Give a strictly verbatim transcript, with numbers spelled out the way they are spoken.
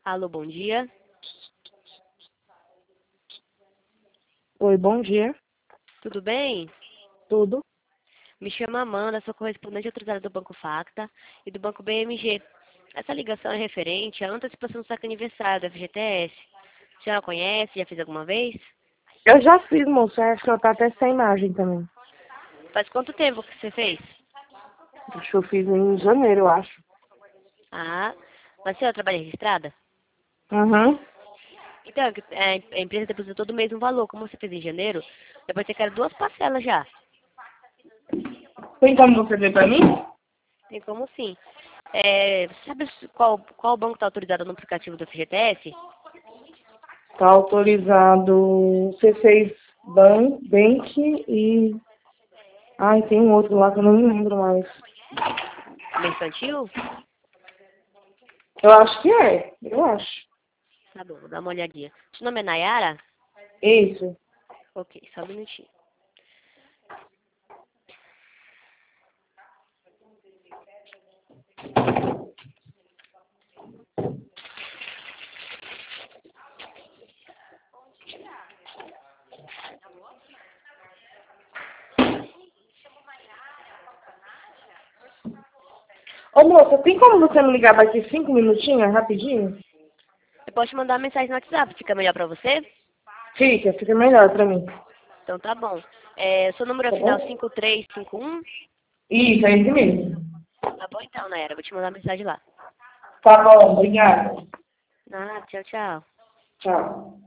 Alô, bom dia. Oi, bom dia. Tudo bem? Tudo? Me chamo Amanda, sou correspondente autorizada do Banco Facta e do Banco B M G. Essa ligação é referente à antecipação do saque aniversário do F G T S. A senhora conhece? Já fez alguma vez? Eu já fiz, moça. Acho que eu tá até sem imagem também. Faz quanto tempo que você fez? Acho que eu fiz em janeiro, eu acho. Ah, mas a senhora trabalha registrada? Uhum. Então, é, a empresa deposita todo mês um valor. Como você fez em janeiro, depois você quer duas parcelas já. Tem como você ver pra mim? Tem como sim. É, sabe qual, qual banco está autorizado no aplicativo do F G T S? Tá autorizado C seis Ban, Bank e... Ai, tem um outro lá que eu não me lembro mais. Mercantil? Eu acho que é. Eu acho. Tá bom, vou dar uma olhadinha. Seu nome é Nayara? Isso. Ok, só um minutinho. Ô, moça, tem como você me ligar daqui cinco minutinhos, rapidinho? Eu posso te mandar uma mensagem no WhatsApp, fica melhor pra você? Fica, fica melhor pra mim. Então tá bom. É, seu número é Tá final bom? cinco três cinco um? Isso, é esse mesmo. Tá bom então, Nayara, vou te mandar uma mensagem lá. Tá bom, obrigada. Ah, tchau, tchau. Tchau.